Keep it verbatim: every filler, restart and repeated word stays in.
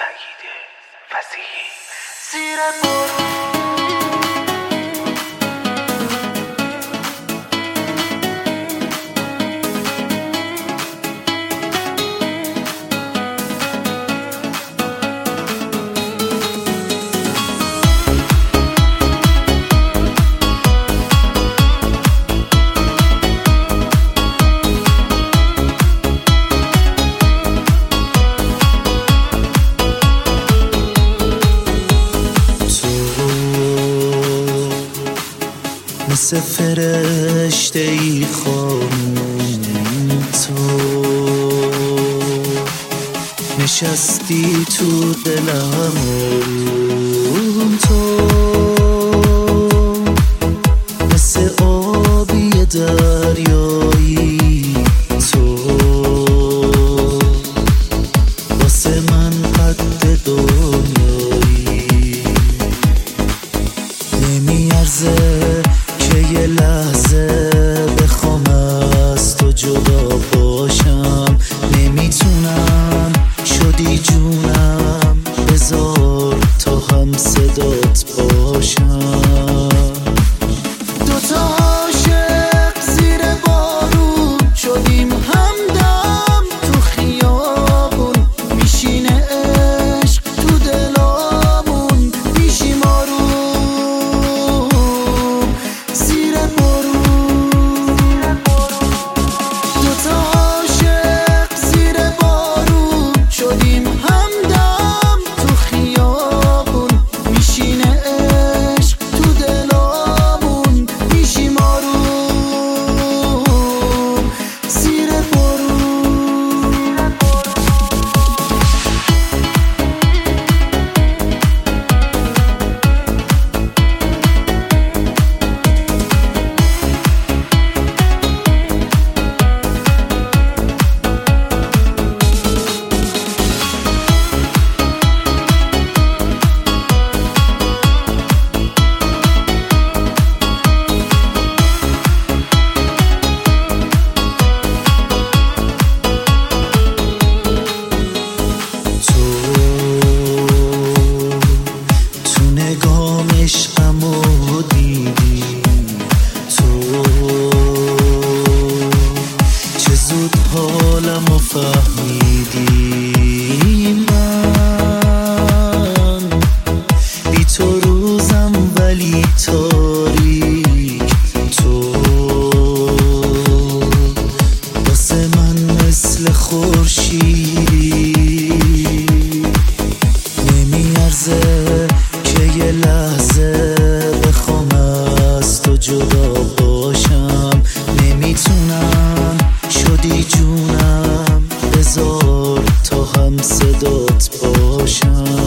سعید فصیحی. زیر بارون مثل فرشته ای خانم، تو نشستی تو دلم، تو مثل آبی دریایی، تو واسه من قد دنیایی. نمیارزه یه لحظه بخوام از تو جدا باشم، نمیتونم، شدی جونم، بذار تا هم صدات باشم. دوتا عاشق زیر بارون شدیم همدم، تو خیابون میشینه عشق تو دلامون، میشیم آروم زیر بارون. دوتا عاشق زیر بارون شدیم همدم، تو خیابون میشینه عشق تو دلامون، میشیم آروم زیر بارون. عشقمو دیدی تو، چه زود حالمو فهمیدی. من بی تو روزم ولی تاریک، تو واسه من مثل خورشیدی. نمیارزه که یه لحظه بخوام از تو جدا باشم، نمیتونم، شدی جونم، بذار تا هم صدات باشم.